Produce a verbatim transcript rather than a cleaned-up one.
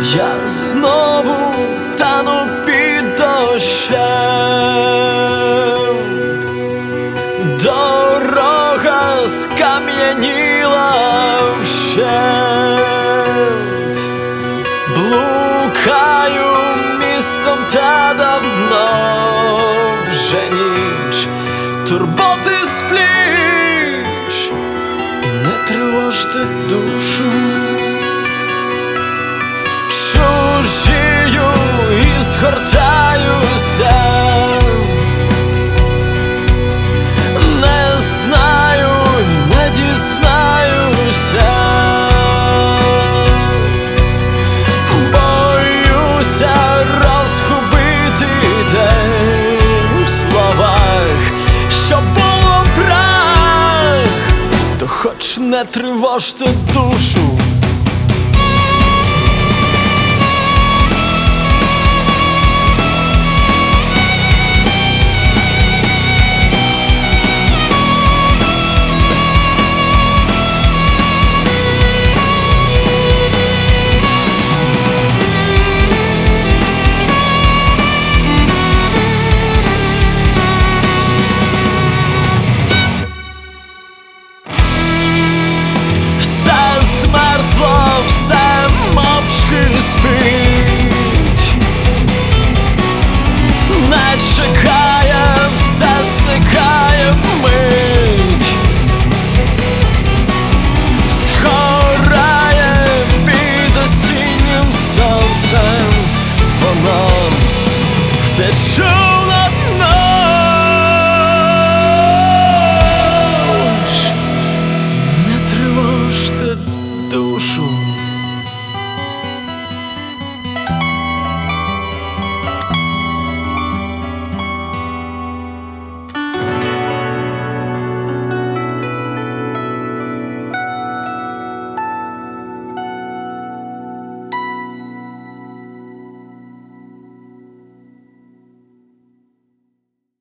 Я знову тану під дощем, дорога скам'яніла вщент, блукаю містом, та давно вже ніч, турботи спліч, не тривожте душу. Чужію і згортаюся, не знаю і не дізнаюся, боюся розгубити день в словах, що було брак, то хоч не тривожте душу.